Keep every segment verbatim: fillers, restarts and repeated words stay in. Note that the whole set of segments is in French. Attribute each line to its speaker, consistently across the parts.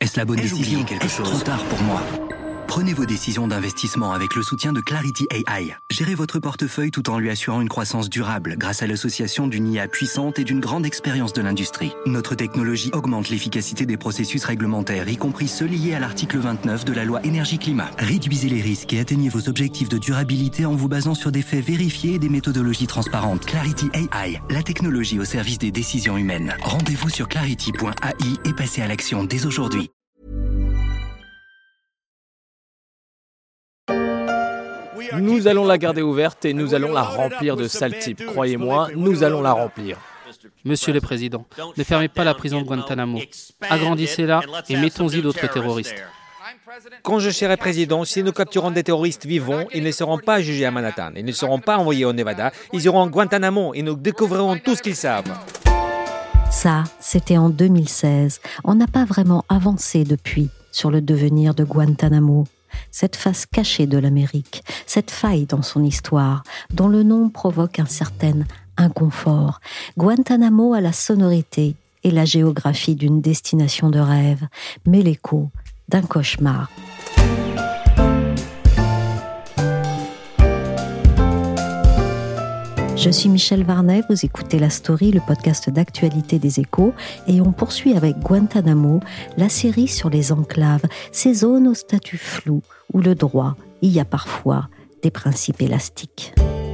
Speaker 1: Est-ce la bonne
Speaker 2: Ai-je
Speaker 1: décision?
Speaker 2: oublié quelque
Speaker 1: Est-ce
Speaker 2: chose?
Speaker 1: trop tard pour moi? Prenez vos décisions d'investissement avec le soutien de Clarity A I. Gérez votre portefeuille tout en lui assurant une croissance durable grâce à l'association d'une I A puissante et d'une grande expérience de l'industrie. Notre technologie augmente l'efficacité des processus réglementaires, y compris ceux liés à l'article vingt-neuf de la loi énergie-climat. Réduisez les risques et atteignez vos objectifs de durabilité en vous basant sur des faits vérifiés et des méthodologies transparentes. Clarity A I, la technologie au service des décisions humaines. Rendez-vous sur clarity point A I et passez à l'action dès aujourd'hui.
Speaker 3: Nous allons la garder ouverte et nous allons la remplir de sales types. Croyez-moi, nous allons la remplir.
Speaker 4: Monsieur le Président, ne fermez pas la prison de Guantanamo. Agrandissez-la et mettons-y d'autres terroristes.
Speaker 5: Quand je serai président, si nous capturons des terroristes vivants, ils ne seront pas jugés à Manhattan, ils ne seront pas envoyés au Nevada, ils iront à Guantanamo et nous découvrirons tout ce qu'ils savent.
Speaker 6: Ça, c'était en deux mille seize. On n'a pas vraiment avancé depuis sur le devenir de Guantanamo. Cette face cachée de l'Amérique, cette faille dans son histoire, dont le nom provoque un certain inconfort. Guantanamo a la sonorité et la géographie d'une destination de rêve, mais l'écho d'un cauchemar. Je suis Michel Varnet, vous écoutez La Story, le podcast d'actualité des Échos, et on poursuit avec Guantanamo, la série sur les enclaves, ces zones au statut flou, où le droit y a parfois des principes élastiques.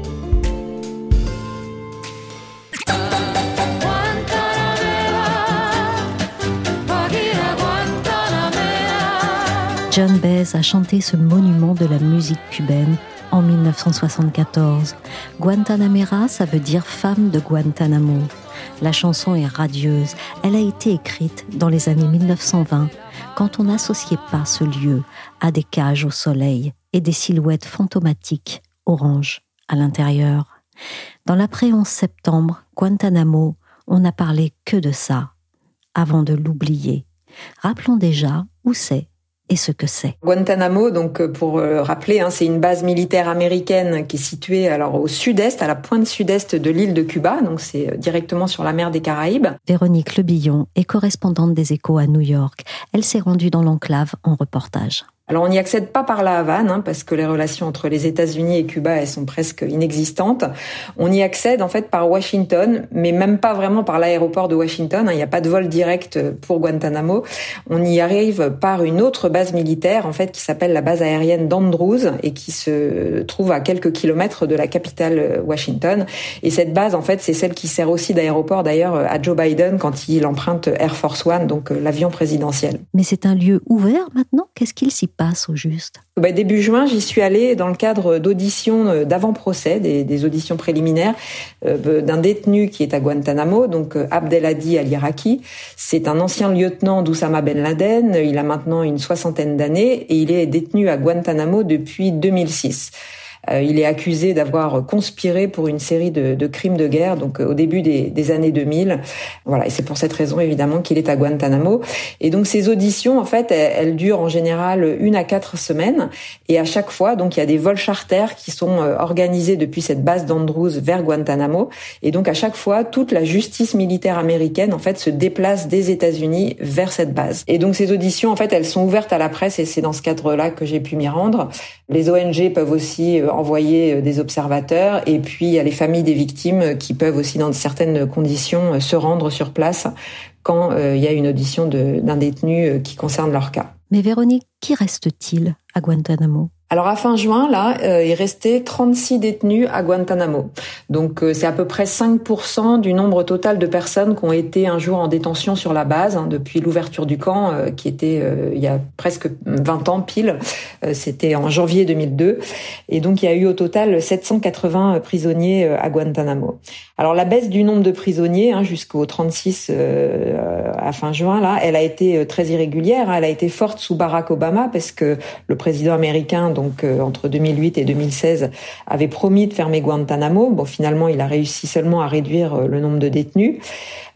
Speaker 6: John Baez a chanté ce monument de la musique cubaine en dix-neuf cent soixante-quatorze. Guantanamera, ça veut dire femme de Guantanamo. La chanson est radieuse. Elle a été écrite dans les années dix-neuf cent vingt, quand on n'associait pas ce lieu à des cages au soleil et des silhouettes fantomatiques orange à l'intérieur. Dans l'après onze septembre, Guantanamo, on n'a parlé que de ça, avant de l'oublier. Rappelons déjà où c'est et ce que c'est.
Speaker 7: Guantanamo, donc pour euh, rappeler, hein, c'est une base militaire américaine qui est située alors au sud-est, à la pointe sud-est de l'île de Cuba, donc c'est directement sur la mer des Caraïbes.
Speaker 6: Véronique Lebillon est correspondante des Échos à New York. Elle s'est rendue dans l'enclave en reportage.
Speaker 7: Alors on n'y accède pas par la Havane, hein, parce que les relations entre les États-Unis et Cuba, elles sont presque inexistantes. On y accède en fait par Washington, mais même pas vraiment par l'aéroport de Washington. Hein, il n'y a pas de vol direct pour Guantanamo. On y arrive par une autre base militaire, en fait, qui s'appelle la base aérienne d'Andrews et qui se trouve à quelques kilomètres de la capitale Washington. Et cette base, en fait, c'est celle qui sert aussi d'aéroport d'ailleurs à Joe Biden quand il emprunte Air Force One, donc l'avion présidentiel.
Speaker 6: Mais c'est un lieu ouvert maintenant ? Qu'est-ce qu'il s'y passe au juste ?
Speaker 7: Bah, début juin, j'y suis allée dans le cadre d'auditions d'avant-procès, des, des auditions préliminaires euh, d'un détenu qui est à Guantanamo, donc euh, Abdelhadi al-Iraqi. C'est un ancien lieutenant d'Oussama Ben Laden. Il a maintenant une soixantaine d'années et il est détenu à Guantanamo depuis deux mille six. Euh, il est accusé d'avoir conspiré pour une série de, de crimes de guerre, donc euh, au début des, des années deux mille. Voilà, et c'est pour cette raison évidemment qu'il est à Guantanamo. Et donc ces auditions, en fait, elles, elles durent en général une à quatre semaines. Et à chaque fois, donc il y a des vols charters qui sont euh, organisés depuis cette base d'Andrews vers Guantanamo. Et donc à chaque fois, toute la justice militaire américaine, en fait, se déplace des États-Unis vers cette base. Et donc ces auditions, en fait, elles sont ouvertes à la presse et c'est dans ce cadre-là que j'ai pu m'y rendre. Les O N G peuvent aussi euh, envoyer des observateurs et puis il y a les familles des victimes qui peuvent aussi dans certaines conditions se rendre sur place quand euh, il y a une audition de, d'un détenu qui concerne leur cas.
Speaker 6: Mais Véronique, qui reste-t-il à Guantanamo ?
Speaker 7: Alors à fin juin, là, euh, il restait trente-six détenus à Guantanamo. Donc euh, c'est à peu près cinq pour cent du nombre total de personnes qui ont été un jour en détention sur la base, hein, depuis l'ouverture du camp, euh, qui était euh, il y a presque vingt ans pile. Euh, c'était en janvier deux mille deux. Et donc il y a eu au total sept cent quatre-vingts prisonniers euh, à Guantanamo. Alors la baisse du nombre de prisonniers, hein, jusqu'aux trente-six euh, à fin juin, là, elle a été très irrégulière. Hein, elle a été forte sous Barack Obama parce que le président américain, donc euh, entre deux mille huit et deux mille seize, avait promis de fermer Guantanamo. Bon, finalement, il a réussi seulement à réduire euh, le nombre de détenus.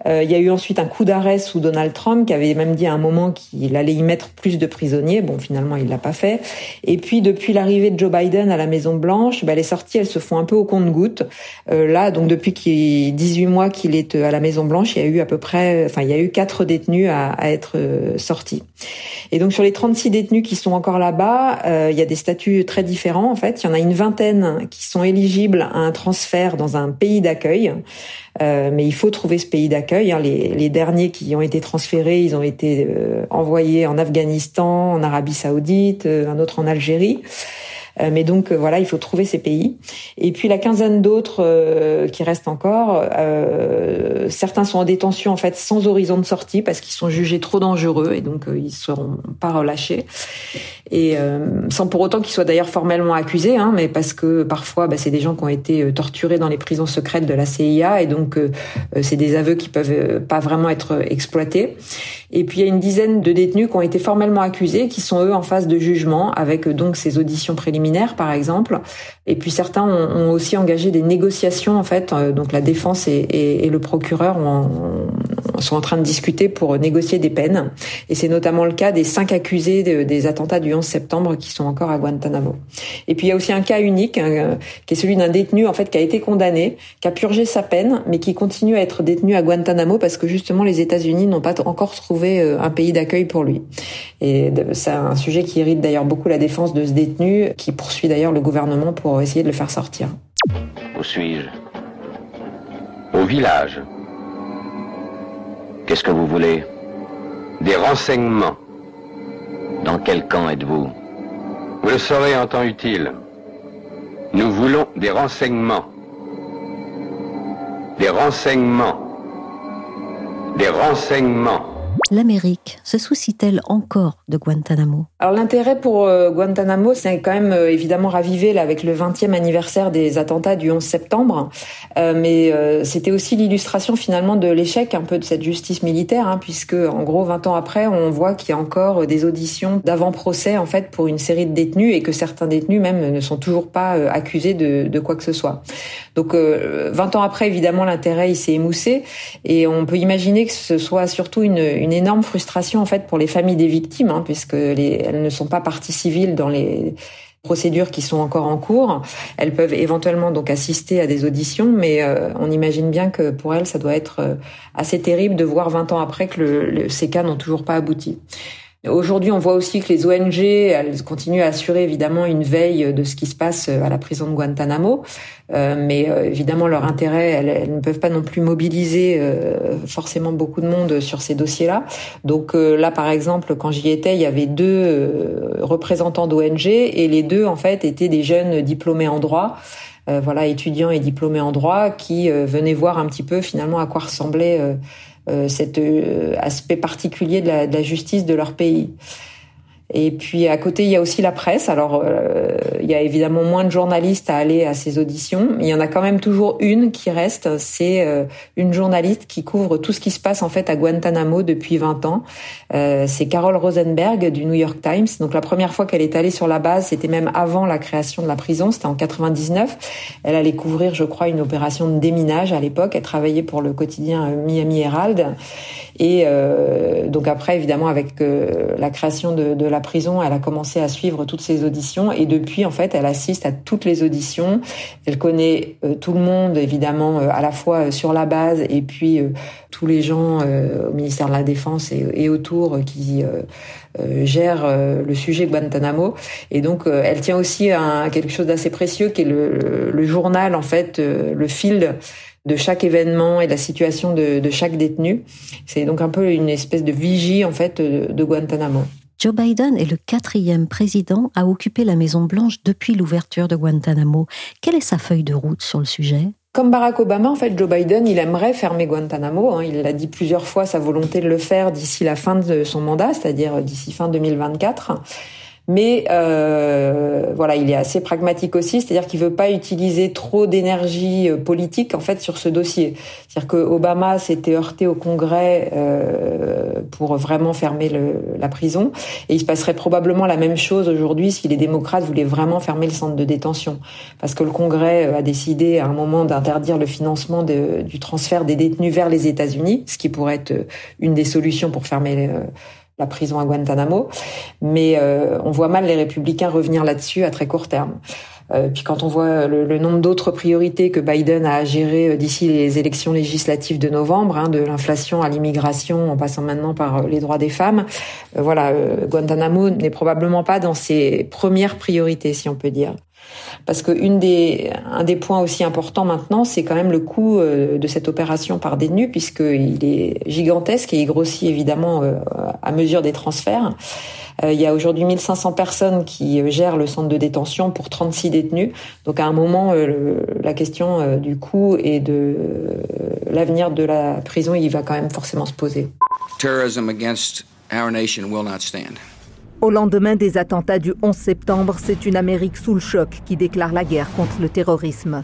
Speaker 7: Euh, il y a eu ensuite un coup d'arrêt sous Donald Trump qui avait même dit à un moment qu'il allait y mettre plus de prisonniers. Bon, finalement, il l'a pas fait. Et puis, depuis l'arrivée de Joe Biden à la Maison-Blanche, bah, les sorties, elles se font un peu au compte-gouttes. Euh, là, donc depuis qu'il dix-huit mois qu'il est à la Maison-Blanche, il y a eu à peu près, enfin, il y a eu quatre détenus à, à être euh, sortis. Et donc, sur les trente-six détenus qui sont encore là-bas, euh, il y a des statuts très différents, en fait. Il y en a une vingtaine qui sont éligibles à un transfert dans un pays d'accueil. Euh, mais il faut trouver ce pays d'accueil. Hein. Les, les derniers qui ont été transférés, ils ont été euh, envoyés en Afghanistan, en Arabie Saoudite, euh, un autre en Algérie. Euh, mais donc euh, voilà, il faut trouver ces pays. Et puis la quinzaine d'autres euh, qui restent encore, euh, certains sont en détention en fait sans horizon de sortie parce qu'ils sont jugés trop dangereux et donc euh, ils seront pas relâchés. Et euh, sans pour autant qu'ils soient d'ailleurs formellement accusés, hein, mais parce que parfois bah, c'est des gens qui ont été torturés dans les prisons secrètes de la C I A et donc euh, c'est des aveux qui peuvent pas vraiment être exploités. Et puis il y a une dizaine de détenus qui ont été formellement accusés, qui sont eux en phase de jugement avec donc ces auditions préliminaires par exemple. Et puis certains ont, ont aussi engagé des négociations en fait. Donc la défense et, et, et le procureur ont, ont, sont en train de discuter pour négocier des peines. Et c'est notamment le cas des cinq accusés de, des attentats du onze septembre qui sont encore à Guantanamo. Et puis il y a aussi un cas unique hein, qui est celui d'un détenu en fait qui a été condamné, qui a purgé sa peine, mais qui continue à être détenu à Guantanamo parce que justement les États-Unis n'ont pas encore trouvé un pays d'accueil pour lui. Et c'est un sujet qui irrite d'ailleurs beaucoup la défense de ce détenu, qui poursuit d'ailleurs le gouvernement pour essayer de le faire sortir.
Speaker 2: Où suis-je? Au village. Qu'est-ce que vous voulez? Des renseignements. Dans quel camp êtes-vous? Vous le saurez en temps utile. Nous voulons des renseignements. Des renseignements. Des renseignements.
Speaker 6: L'Amérique se soucie-t-elle encore de Guantanamo?
Speaker 7: Alors l'intérêt pour euh, Guantanamo, c'est quand même euh, évidemment ravivé là avec le vingtième anniversaire des attentats du onze septembre, euh, mais euh, c'était aussi l'illustration finalement de l'échec un peu de cette justice militaire, hein, puisque en gros vingt ans après, on voit qu'il y a encore des auditions d'avant-procès en fait pour une série de détenus et que certains détenus même ne sont toujours pas euh, accusés de, de quoi que ce soit. Donc euh, vingt ans après, évidemment, l'intérêt il s'est émoussé et on peut imaginer que ce soit surtout une, une énorme frustration en fait pour les familles des victimes, hein, puisque les, elles ne sont pas parties civiles dans les procédures qui sont encore en cours. Elles peuvent éventuellement donc assister à des auditions, mais euh, on imagine bien que pour elles, ça doit être euh, assez terrible de voir vingt ans après que le, le, ces cas n'ont toujours pas abouti. Aujourd'hui, on voit aussi que les O N G, elles continuent à assurer évidemment une veille de ce qui se passe à la prison de Guantanamo, euh, mais euh, évidemment leur intérêt, elles, elles ne peuvent pas non plus mobiliser euh, forcément beaucoup de monde sur ces dossiers-là. Donc euh, là, par exemple, quand j'y étais, il y avait deux euh, représentants d'O N G et les deux, en fait, étaient des jeunes diplômés en droit. Euh, voilà, étudiants et diplômés en droit qui euh, venaient voir un petit peu finalement à quoi ressemblait euh, euh, cet euh, aspect particulier de la, de la justice de leur pays. Et puis à côté, il y a aussi la presse. Alors, euh, il y a évidemment moins de journalistes à aller à ces auditions, mais il y en a quand même toujours une qui reste. C'est euh, une journaliste qui couvre tout ce qui se passe en fait à Guantanamo depuis vingt ans. Euh, c'est Carol Rosenberg du New York Times. Donc la première fois qu'elle est allée sur la base, c'était même avant la création de la prison. C'était en quatre-vingt-dix-neuf. Elle allait couvrir, je crois, une opération de déminage à l'époque. Elle travaillait pour le quotidien Miami Herald. Et euh, donc après, évidemment, avec euh, la création de, de la prison, elle a commencé à suivre toutes ces auditions. Et depuis, en fait, elle assiste à toutes les auditions. Elle connaît euh, tout le monde, évidemment, euh, à la fois sur la base et puis euh, tous les gens euh, au ministère de la Défense et, et autour euh, qui euh, euh, gèrent euh, le sujet Guantanamo. Et donc, euh, elle tient aussi à quelque chose d'assez précieux qui est le, le journal, en fait, euh, le field de chaque événement et de la situation de, de chaque détenu. C'est donc un peu une espèce de vigie, en fait, de, de Guantanamo.
Speaker 6: Joe Biden est le quatrième président à occuper la Maison-Blanche depuis l'ouverture de Guantanamo. Quelle est sa feuille de route sur le sujet ?
Speaker 7: Comme Barack Obama, en fait, Joe Biden, il aimerait fermer Guantanamo. Hein. Il l'a dit plusieurs fois, sa volonté de le faire d'ici la fin de son mandat, c'est-à-dire d'ici fin deux mille vingt-quatre. Mais euh, voilà, il est assez pragmatique aussi, c'est-à-dire qu'il veut pas utiliser trop d'énergie politique en fait sur ce dossier. C'est-à-dire que Obama s'était heurté au Congrès euh, pour vraiment fermer le, la prison, et il se passerait probablement la même chose aujourd'hui si les démocrates voulaient vraiment fermer le centre de détention, parce que le Congrès a décidé à un moment d'interdire le financement de, du transfert des détenus vers les États-Unis, ce qui pourrait être une des solutions pour fermer euh, la prison à Guantanamo. Mais euh, on voit mal les républicains revenir là-dessus à très court terme. Euh, puis quand on voit le, le nombre d'autres priorités que Biden a à gérer d'ici les élections législatives de novembre, hein, de l'inflation à l'immigration, en passant maintenant par les droits des femmes, euh, voilà, euh, Guantanamo n'est probablement pas dans ses premières priorités, si on peut dire. Parce que une des, un des points aussi importants maintenant, c'est quand même le coût de cette opération par détenu, puisqu'il est gigantesque et il grossit évidemment à mesure des transferts. Il y a aujourd'hui mille cinq cents personnes qui gèrent le centre de détention pour trente-six détenus. Donc à un moment, la question du coût et de l'avenir de la prison, il va quand même forcément se poser.
Speaker 8: Terrorism against our nation will not stand.
Speaker 9: Au lendemain des attentats du onze septembre, c'est une Amérique sous le choc qui déclare la guerre contre le terrorisme.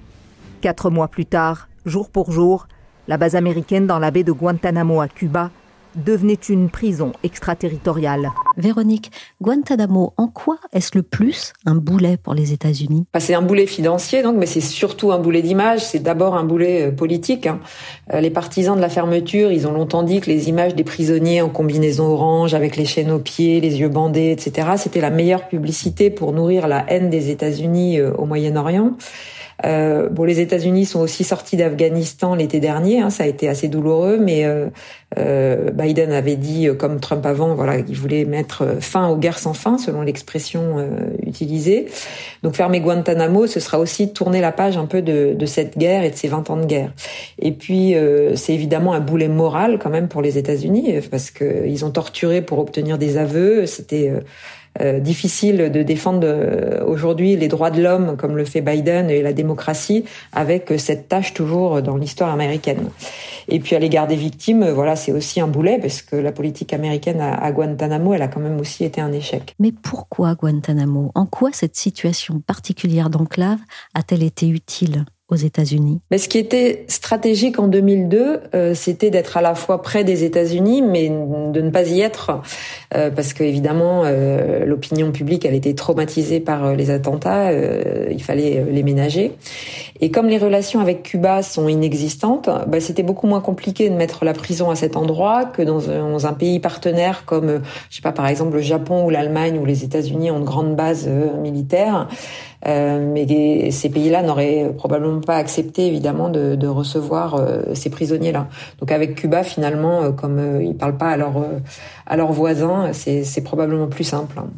Speaker 9: Quatre mois plus tard, jour pour jour, la base américaine dans la baie de Guantanamo à Cuba devenait une prison extraterritoriale.
Speaker 6: Véronique, Guantanamo, en quoi est-ce le plus un boulet pour les États-Unis ?
Speaker 7: Bah, c'est un boulet financier, donc, mais c'est surtout un boulet d'image. C'est d'abord un boulet euh, politique. Hein. Euh, les partisans de la fermeture, ils ont longtemps dit que les images des prisonniers en combinaison orange, avec les chaînes aux pieds, les yeux bandés, et cetera, c'était la meilleure publicité pour nourrir la haine des États-Unis euh, au Moyen-Orient. Euh, bon, les États-Unis sont aussi sortis d'Afghanistan l'été dernier, hein, ça a été assez douloureux, mais euh, euh, Biden avait dit, comme Trump avant, voilà, qu'il voulait mettre fin aux guerres sans fin, selon l'expression euh, utilisée. Donc fermer Guantanamo, ce sera aussi tourner la page un peu de, de cette guerre et de ces vingt ans de guerre. Et puis, euh, c'est évidemment un boulet moral quand même pour les États-Unis, parce que ils ont torturé pour obtenir des aveux. C'était euh, Euh, difficile de défendre euh, aujourd'hui les droits de l'homme comme le fait Biden et la démocratie avec euh, cette tâche toujours dans l'histoire américaine. Et puis à l'égard des victimes, euh, voilà, c'est aussi un boulet parce que la politique américaine à, à Guantanamo, elle a quand même aussi été un échec.
Speaker 6: Mais pourquoi Guantanamo ? En quoi cette situation particulière d'enclave a-t-elle été utile aux États-Unis ?
Speaker 7: Mais ce qui était stratégique en deux mille deux, euh, c'était d'être à la fois près des États-Unis, mais de ne pas y être, euh, parce que évidemment euh, l'opinion publique, elle était traumatisée par les attentats, euh, il fallait les ménager. Et comme les relations avec Cuba sont inexistantes, bah, c'était beaucoup moins compliqué de mettre la prison à cet endroit que dans un, dans un pays partenaire comme, je sais pas, par exemple le Japon ou l'Allemagne, où les États-Unis ont de grandes bases euh, militaires. Euh, mais ces pays-là n'auraient probablement pas accepté, évidemment, de, de recevoir euh, ces prisonniers-là. Donc avec Cuba, finalement, euh, comme euh, ils parlent pas à leurs euh, à leurs voisins, c'est, c'est probablement plus simple. Hein.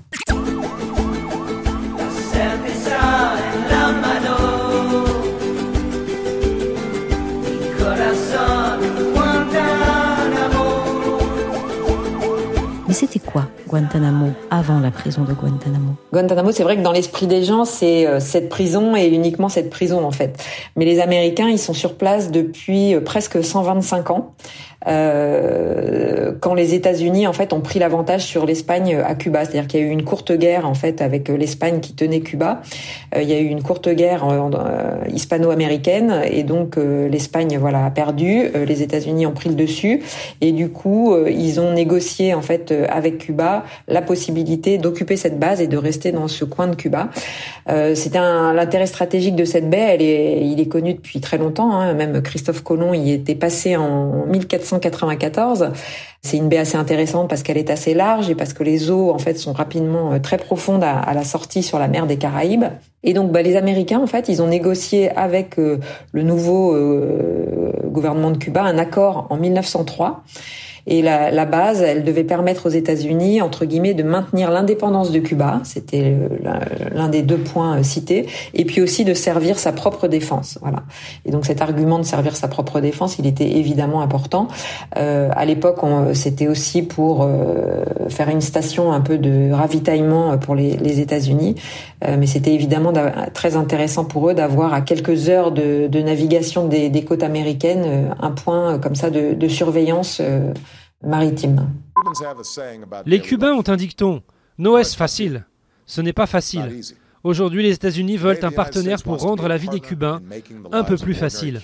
Speaker 6: Mais c'était quoi Guantanamo avant la prison de Guantanamo ?
Speaker 7: Guantanamo, c'est vrai que dans l'esprit des gens, c'est euh, cette prison et uniquement cette prison en fait. Mais les Américains, ils sont sur place depuis euh, presque cent vingt-cinq ans. Euh, quand les États-Unis en fait ont pris l'avantage sur l'Espagne à Cuba, c'est-à-dire qu'il y a eu une courte guerre en fait avec l'Espagne qui tenait Cuba. Euh, il y a eu une courte guerre euh, euh, hispano-américaine et donc euh, l'Espagne voilà a perdu, euh, les États-Unis ont pris le dessus et du coup euh, ils ont négocié en fait euh, avec Cuba la possibilité d'occuper cette base et de rester dans ce coin de Cuba. Euh, c'était un, l'intérêt stratégique de cette baie, elle est, il est connu depuis très longtemps. Hein, même Christophe Colomb y était passé en mille quatre cent quatre-vingt-quatorze. C'est une baie assez intéressante parce qu'elle est assez large et parce que les eaux en fait sont rapidement très profondes à, à la sortie sur la mer des Caraïbes. Et donc bah, les Américains en fait ils ont négocié avec euh, le nouveau euh, gouvernement de Cuba un accord en mille neuf cent trois. Et la, la base, elle devait permettre aux États-Unis, entre guillemets, de maintenir l'indépendance de Cuba. C'était l'un des deux points cités. Et puis aussi de servir sa propre défense. Voilà. Et donc cet argument de servir sa propre défense, il était évidemment important. Euh, à l'époque, on, c'était aussi pour euh, faire une station un peu de ravitaillement pour les, les États-Unis. Euh, mais c'était évidemment très intéressant pour eux d'avoir à quelques heures de, de navigation des, des côtes américaines un point comme ça de, de surveillance euh, maritime.
Speaker 10: Les Cubains ont un dicton. No es facile. Ce n'est pas facile. Aujourd'hui, les États-Unis veulent un partenaire pour rendre la vie des Cubains un peu plus facile.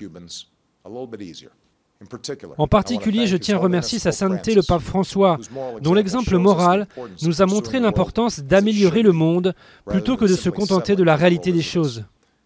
Speaker 10: En particulier, je tiens à remercier Sa Sainteté le pape François, dont l'exemple moral nous a montré l'importance d'améliorer le monde plutôt que de se contenter de la réalité des choses.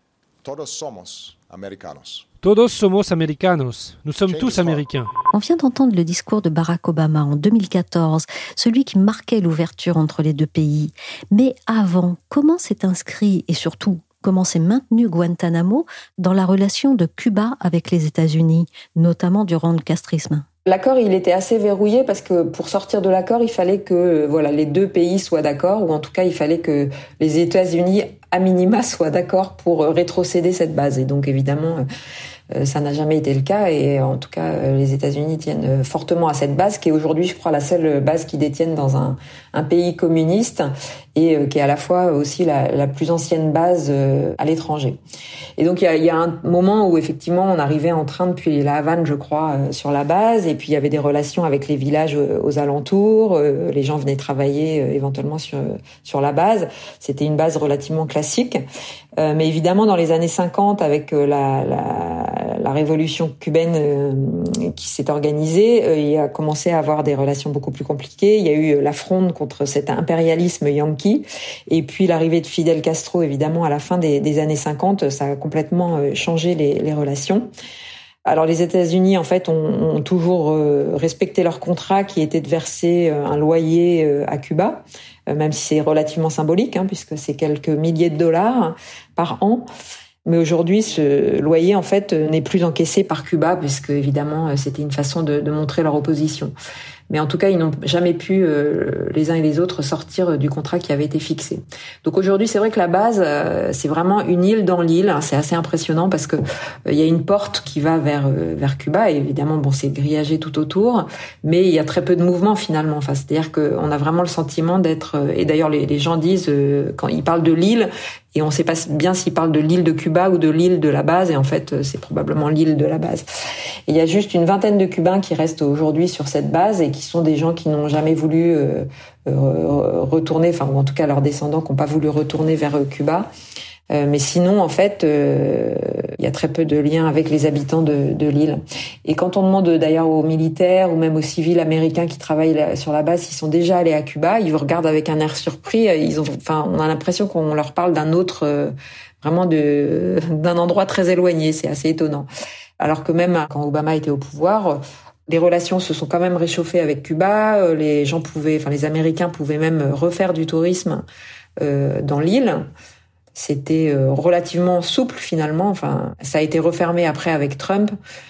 Speaker 10: Todos somos americanos. Nous sommes tous américains.
Speaker 6: On vient d'entendre le discours de Barack Obama en deux mille quatorze, celui qui marquait l'ouverture entre les deux pays. Mais avant, comment s'est inscrit et surtout, comment s'est maintenu Guantanamo dans la relation de Cuba avec les États-Unis, notamment durant le castrisme?
Speaker 7: L'accord, il était assez verrouillé parce que pour sortir de l'accord, il fallait que voilà les deux pays soient d'accord, ou en tout cas, il fallait que les États-Unis, à minima, soient d'accord pour rétrocéder cette base. Et donc, évidemment, ça n'a jamais été le cas. Et en tout cas, les États-Unis tiennent fortement à cette base, qui est aujourd'hui, je crois, la seule base qu'ils détiennent dans un, un pays communiste et qui est à la fois aussi la, la plus ancienne base à l'étranger. Et donc, il y a, il y a un moment où, effectivement, on arrivait en train depuis la Havane, je crois, sur la base. Et puis, il y avait des relations avec les villages aux alentours. Les gens venaient travailler éventuellement sur, sur la base. C'était une base relativement classique. Mais évidemment, dans les années cinquante, avec la, la, la révolution cubaine qui s'est organisée, il a commencé à avoir des relations beaucoup plus compliquées. Il y a eu la fronde contre cet impérialisme yankee. Et puis, l'arrivée de Fidel Castro, évidemment, à la fin des, des années cinquante, ça a complètement changé les, les relations. Alors les États-Unis, en fait, ont, ont toujours respecté leur contrat qui était de verser un loyer à Cuba, même si c'est relativement symbolique, hein, puisque c'est quelques milliers de dollars par an. Mais aujourd'hui, ce loyer, en fait, n'est plus encaissé par Cuba, puisque évidemment, c'était une façon de, de montrer leur opposition. Mais en tout cas, ils n'ont jamais pu, euh, les uns et les autres, sortir du contrat qui avait été fixé. Donc aujourd'hui, c'est vrai que la base, euh, c'est vraiment une île dans l'île. C'est assez impressionnant parce que il euh, y a une porte qui va vers euh, vers Cuba. Et évidemment, bon, c'est grillagé tout autour, mais il y a très peu de mouvement finalement. Enfin, c'est-à-dire qu'on a vraiment le sentiment d'être. Euh, et d'ailleurs, les, les gens disent euh, quand ils parlent de l'île. Et on ne sait pas bien s'ils parlent de l'île de Cuba ou de l'île de la base. Et en fait, c'est probablement l'île de la base. Et il y a juste une vingtaine de Cubains qui restent aujourd'hui sur cette base et qui sont des gens qui n'ont jamais voulu euh, euh, retourner, enfin, ou en tout cas leurs descendants qui n'ont pas voulu retourner vers Cuba. Euh, mais sinon, en fait, euh, il y a très peu de liens avec les habitants de, de l'île. Et quand on demande d'ailleurs aux militaires ou même aux civils américains qui travaillent là, sur la base, s'ils sont déjà allés à Cuba, ils vous regardent avec un air surpris. Ils ont, enfin, on a l'impression qu'on leur parle d'un autre, euh, vraiment de, d'un endroit très éloigné. C'est assez étonnant. Alors que même quand Obama était au pouvoir, les relations se sont quand même réchauffées avec Cuba. Les gens pouvaient, enfin, les Américains pouvaient même refaire du tourisme euh, dans l'île. C'était relativement souple finalement. Enfin, ça a été refermé après avec Trump,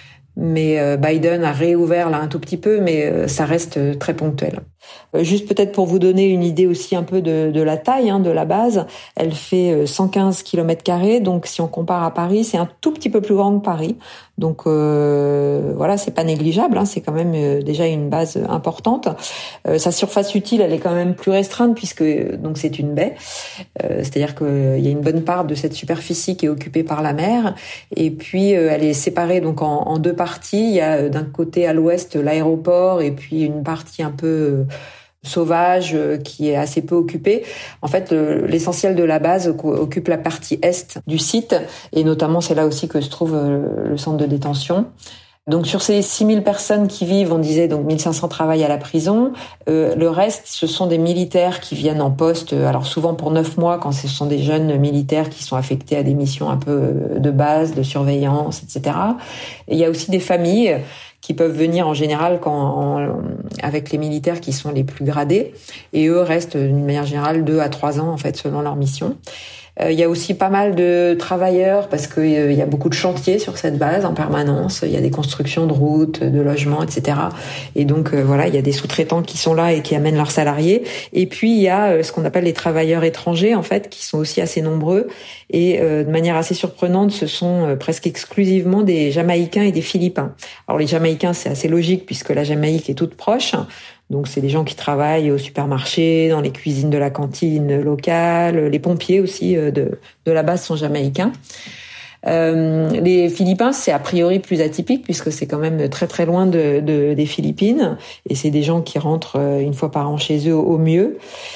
Speaker 7: mais Biden a réouvert là un tout petit peu, mais ça reste très ponctuel. Juste peut-être pour vous donner une idée aussi un peu de, de la taille hein, de la base, elle fait cent quinze kilomètres carrés, donc si on compare à Paris, c'est un tout petit peu plus grand que Paris. Donc euh, voilà, c'est pas négligeable, hein, c'est quand même euh, déjà une base importante. Euh, sa surface utile, elle est quand même plus restreinte puisque donc c'est une baie, euh, c'est-à-dire qu'il y a une bonne part de cette superficie qui est occupée par la mer. Et puis euh, elle est séparée donc en, en deux parties. Il y a euh, d'un côté à l'ouest l'aéroport et puis une partie un peu euh, sauvage euh, qui est assez peu occupée. En fait, le, l'essentiel de la base occupe la partie est du site et notamment c'est là aussi que se trouve euh, le centre de détention. Donc sur ces six mille personnes qui vivent, on disait donc mille cinq cents travaillent à la prison. Euh, le reste, ce sont des militaires qui viennent en poste, alors souvent pour neuf mois quand ce sont des jeunes militaires qui sont affectés à des missions un peu de base, de surveillance, et cetera. Et il y a aussi des familles qui peuvent venir en général quand, en, avec les militaires qui sont les plus gradés. Et eux restent d'une manière générale deux à trois ans en fait selon leur mission. Euh, il y a aussi pas mal de travailleurs parce qu'il euh, y a beaucoup de chantiers sur cette base en permanence. Il y a des constructions de routes, de logements, et cetera. Et donc euh, voilà, il y a des sous-traitants qui sont là et qui amènent leurs salariés. Et puis il y a euh, ce qu'on appelle les travailleurs étrangers en fait, qui sont aussi assez nombreux. Et euh, de manière assez surprenante, ce sont euh, presque exclusivement des Jamaïcains et des Philippins. Alors les Jamaïcains, c'est assez logique puisque la Jamaïque est toute proche. Donc c'est des gens qui travaillent au supermarché, dans les cuisines de la cantine locale, les pompiers aussi de, de la base sont jamaïcains. Euh, les Philippins, c'est a priori plus atypique puisque c'est quand même très très loin de, de, des Philippines et c'est des gens qui rentrent une fois par an chez eux au mieux.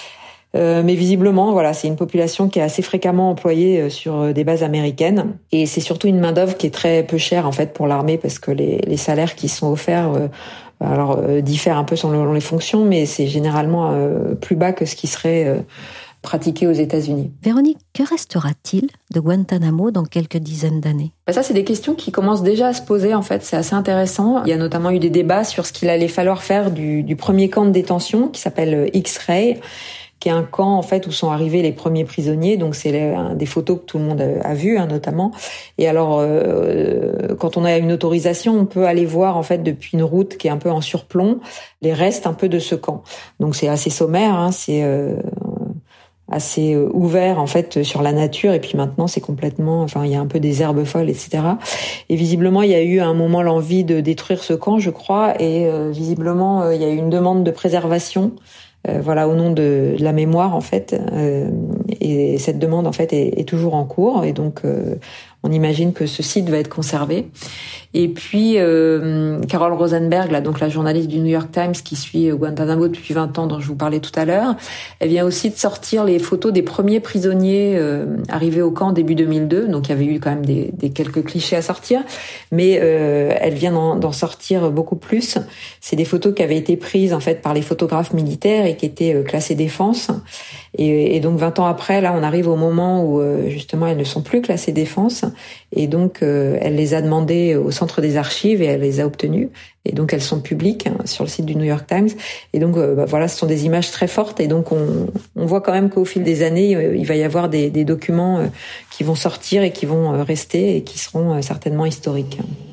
Speaker 7: Euh, mais visiblement, voilà, c'est une population qui est assez fréquemment employée euh, sur des bases américaines. Et c'est surtout une main-d'œuvre qui est très peu chère, en fait, pour l'armée, parce que les, les salaires qui sont offerts, euh, alors, euh, diffèrent un peu selon les fonctions, mais c'est généralement euh, plus bas que ce qui serait euh, pratiqué aux États-Unis.
Speaker 6: Véronique, que restera-t-il de Guantanamo dans quelques dizaines d'années ?
Speaker 7: Ben ça, c'est des questions qui commencent déjà à se poser, en fait. C'est assez intéressant. Il y a notamment eu des débats sur ce qu'il allait falloir faire du, du premier camp de détention, qui s'appelle X-Ray, qui est un camp, en fait, où sont arrivés les premiers prisonniers. Donc, c'est les, un, des photos que tout le monde a, a vues, hein, notamment. Et alors, euh, quand on a une autorisation, on peut aller voir, en fait, depuis une route qui est un peu en surplomb, les restes un peu de ce camp. Donc, c'est assez sommaire, hein, c'est euh, assez ouvert, en fait, sur la nature. Et puis maintenant, c'est complètement... Enfin, il y a un peu des herbes folles, et cetera. Et visiblement, il y a eu à un moment l'envie de détruire ce camp, je crois. Et euh, visiblement, euh, il y a eu une demande de préservation, Euh, voilà, au nom de, de la mémoire, en fait, euh, et cette demande, en fait, est, est toujours en cours, et donc euh, on imagine que ce site va être conservé. Et puis euh, Carol Rosenberg, là, donc la journaliste du New York Times qui suit Guantanamo depuis vingt ans, dont je vous parlais tout à l'heure, elle vient aussi de sortir les photos des premiers prisonniers euh, arrivés au camp début deux mille deux. Donc il y avait eu quand même des, des quelques clichés à sortir, mais euh, elle vient d'en, d'en sortir beaucoup plus. C'est des photos qui avaient été prises en fait par les photographes militaires et qui étaient euh, classées défense. Et, et donc vingt ans après, là, on arrive au moment où euh, justement elles ne sont plus classées défense. Et donc euh, elle les a demandées au centre des archives et elle les a obtenues. Et donc elles sont publiques, hein, sur le site du New York Times. Et donc euh, bah, voilà, ce sont des images très fortes. Et donc on, on voit quand même qu'au fil des années, euh, il va y avoir des, des documents euh, qui vont sortir et qui vont euh, rester et qui seront euh, certainement historiques.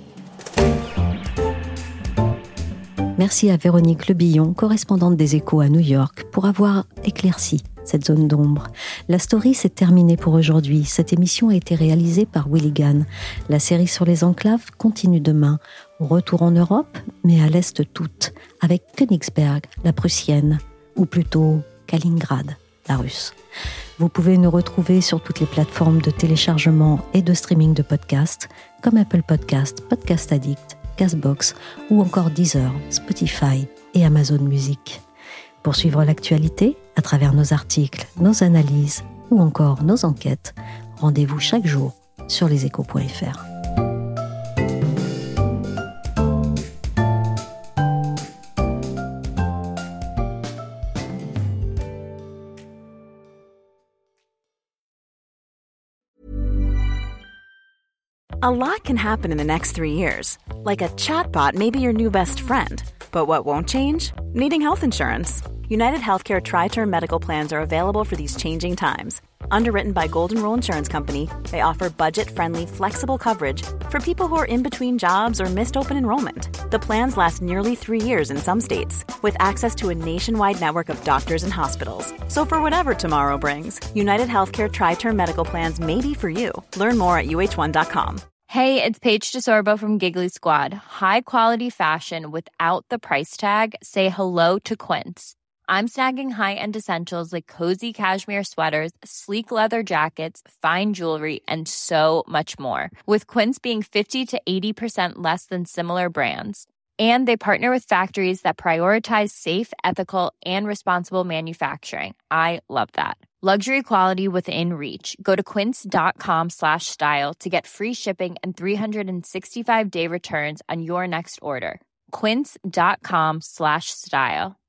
Speaker 6: Merci à Véronique Le Billon, correspondante des Échos à New York, pour avoir éclairci cette zone d'ombre. La story s'est terminée pour aujourd'hui. Cette émission a été réalisée par Willy Gann. La série sur les enclaves continue demain. Retour en Europe, mais à l'Est toute, avec Königsberg, la prussienne, ou plutôt Kaliningrad, la russe. Vous pouvez nous retrouver sur toutes les plateformes de téléchargement et de streaming de podcasts, comme Apple Podcasts, Podcast Addict, Castbox ou encore Deezer, Spotify et Amazon Music. Pour suivre l'actualité, à travers nos articles, nos analyses ou encore nos enquêtes, rendez-vous chaque jour sur leséchos point f r.
Speaker 11: A lot can happen in the next three years. Like a chatbot may be your new best friend. But what won't change? Needing health insurance. United Healthcare Tri-Term Medical Plans are available for these changing times. Underwritten by Golden Rule Insurance Company, they offer budget-friendly, flexible coverage for people who are in between jobs or missed open enrollment. The plans last nearly three years in some states, with access to a nationwide network of doctors and hospitals. So for whatever tomorrow brings, United Healthcare Tri-Term Medical Plans may be for you. Learn more at U H one dot com.
Speaker 12: Hey, it's Paige DeSorbo from Giggly Squad. High quality fashion without the price tag. Say hello to Quince. I'm snagging high-end essentials like cozy cashmere sweaters, sleek leather jackets, fine jewelry, and so much more. With Quince being fifty to eighty percent less than similar brands. And they partner with factories that prioritize safe, ethical, and responsible manufacturing. I love that. Luxury quality within reach. Go to quince.com slash style to get free shipping and three sixty-five day returns on your next order. Quince.com slash style.